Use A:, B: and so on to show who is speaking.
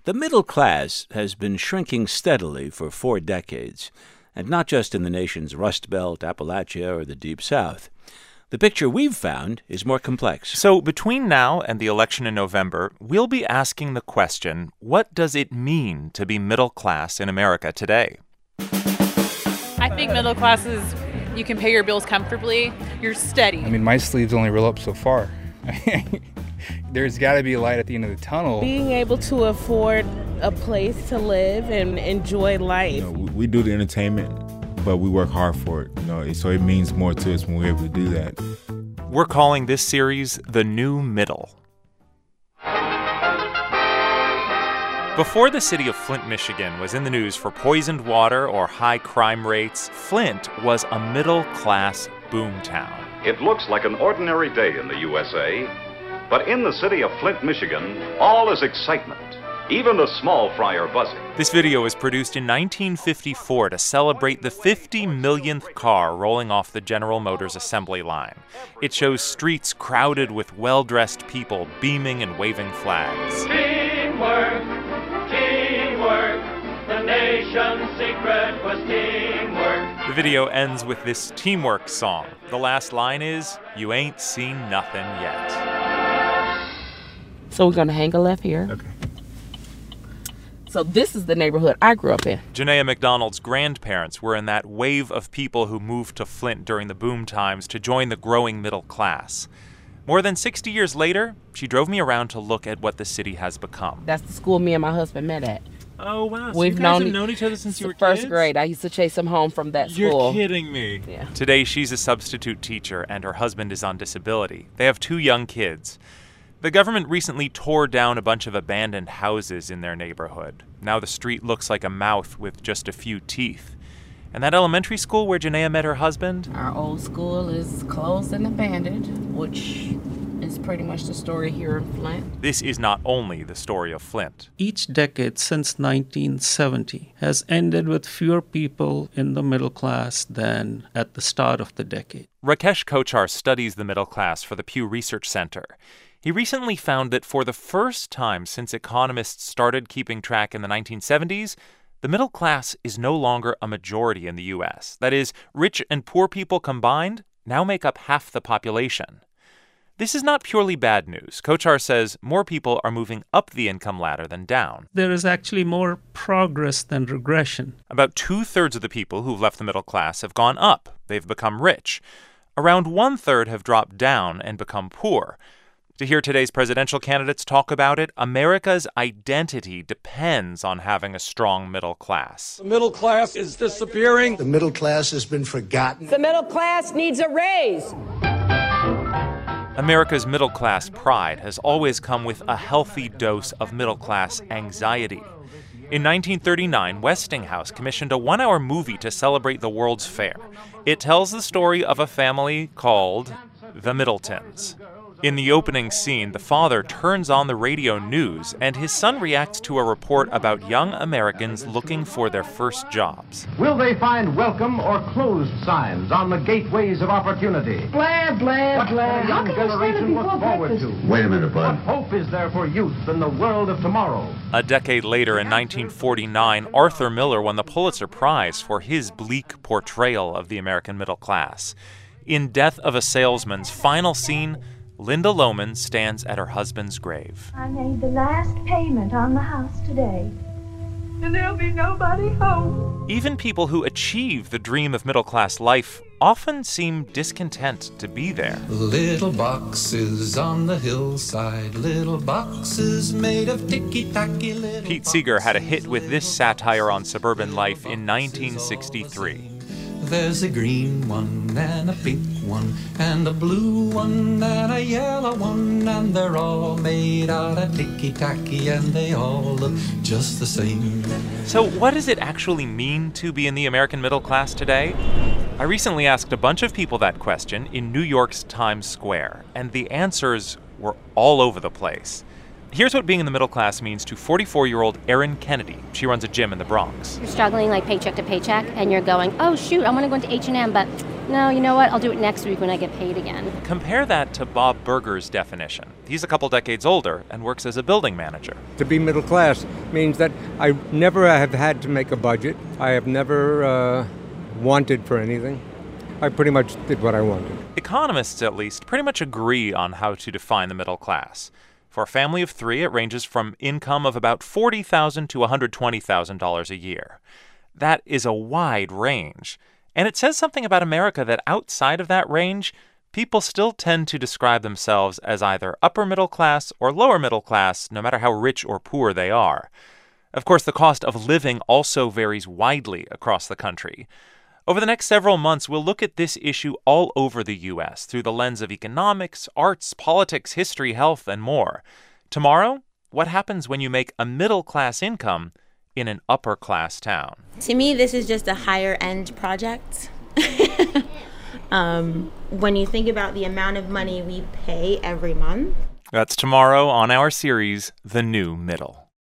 A: The middle class has been shrinking steadily for 4 decades, and not just in the nation's Rust Belt, Appalachia, or the Deep South. The picture we've found is more complex.
B: So between now and the election in November, we'll be asking the question, what does it mean to be middle class in America today?
C: I think middle class is you can pay your bills comfortably. You're steady.
D: I mean, my sleeves only roll up so far. There's got to be a light at the end of the tunnel.
E: Being able to afford a place to live and enjoy life.
F: We do the entertainment, but we work hard for it. So it means more to us when we're able to do that.
B: We're calling this series The New Middle. Before the city of Flint, Michigan was in the news for poisoned water or high crime rates, Flint was a middle-class boomtown.
G: It looks like an ordinary day in the USA, but in the city of Flint, Michigan, all is excitement. Even the small fry are buzzing.
B: This video was produced in 1954 to celebrate the 50 millionth car rolling off the General Motors assembly line. It shows streets crowded with well-dressed people beaming and waving flags.
H: Teamwork, teamwork, the nation's secret was teamwork.
B: The video ends with this teamwork song. The last line is, "You ain't seen nothing yet."
E: So we're going to hang a left here.
F: Okay.
E: So this is the neighborhood I grew up in.
B: Janaea McDonald's grandparents were in that wave of people who moved to Flint during the boom times to join the growing middle class. More than 60 years later, she drove me around to look at what the city has become.
E: That's the school me and my husband met at.
B: Oh, wow. So
E: We've
B: you guys have known each other since you were
E: first
B: kids?
E: grade. I used to chase him home from that
B: You're
E: school.
B: kidding me.
E: Yeah.
B: Today, she's a substitute teacher, and her husband is on disability. They have 2 young kids. The government recently tore down a bunch of abandoned houses in their neighborhood. Now the street looks like a mouth with just a few teeth. And that elementary school where Janaea met her husband?
E: Our old school is closed and abandoned, which is pretty much the story here in Flint.
B: This is not only the story of Flint.
I: Each decade since 1970 has ended with fewer people in the middle class than at the start of the decade.
B: Rakesh Kochar studies the middle class for the Pew Research Center. He recently found that for the first time since economists started keeping track in the 1970s, the middle class is no longer a majority in the U.S. That is, rich and poor people combined now make up half the population. This is not purely bad news. Kochar says more people are moving up the income ladder than down.
I: There is actually more progress than regression.
B: About 2/3 of the people who've left the middle class have gone up. They've become rich. Around 1/3 have dropped down and become poor. To hear today's presidential candidates talk about it, America's identity depends on having a strong middle class.
J: The middle class is disappearing.
K: The middle class has been forgotten.
L: The middle class needs a raise.
B: America's middle class pride has always come with a healthy dose of middle class anxiety. In 1939, Westinghouse commissioned a 1-hour movie to celebrate the World's Fair. It tells the story of a family called the Middletons. In the opening scene, the father turns on the radio news, and his son reacts to a report about young Americans looking for their first jobs.
M: Will they find welcome or closed signs on the gateways of opportunity?
L: Blah, blah, blah.
M: What young generation look forward to?
K: Wait a minute, bud.
M: What hope is there for youth in the world of tomorrow?
B: A decade later, in 1949, Arthur Miller won the Pulitzer Prize for his bleak portrayal of the American middle class. In Death of a Salesman's final scene, Linda Lohman stands at her husband's grave.
N: I made the last payment on the house today, and there'll be nobody home.
B: Even people who achieve the dream of middle-class life often seem discontent to be there.
O: Little boxes on the hillside, little boxes made of ticky-tacky little
B: Pete Seeger had a hit with this satire on suburban life in 1963.
O: There's a green one and a pink one and a blue one and a yellow one, and they're all made out of ticky-tacky and they all look just the same.
B: So what does it actually mean to be in the American middle class today? I recently asked a bunch of people that question in New York's Times Square, and the answers were all over the place. Here's what being in the middle class means to 44-year-old Erin Kennedy. She runs a gym in the Bronx.
P: You're struggling like paycheck to paycheck, and you're going, oh, shoot, I want to go into H&M, but no, you know what, I'll do it next week when I get paid again.
B: Compare that to Bob Berger's definition. He's a couple decades older and works as a building manager.
Q: To be middle class means that I never have had to make a budget. I have never wanted for anything. I pretty much did what I wanted.
B: Economists, at least, pretty much agree on how to define the middle class. For a family of three, it ranges from income of about $40,000 to $120,000 a year. That is a wide range. And it says something about America that outside of that range, people still tend to describe themselves as either upper middle class or lower middle class, no matter how rich or poor they are. Of course, the cost of living also varies widely across the country. Over the next several months, we'll look at this issue all over the U.S. through the lens of economics, arts, politics, history, health, and more. Tomorrow, what happens when you make a middle-class income in an upper-class town?
R: To me, this is just a higher-end project. When you think about the amount of money we pay every month.
B: That's tomorrow on our series, The New Middle.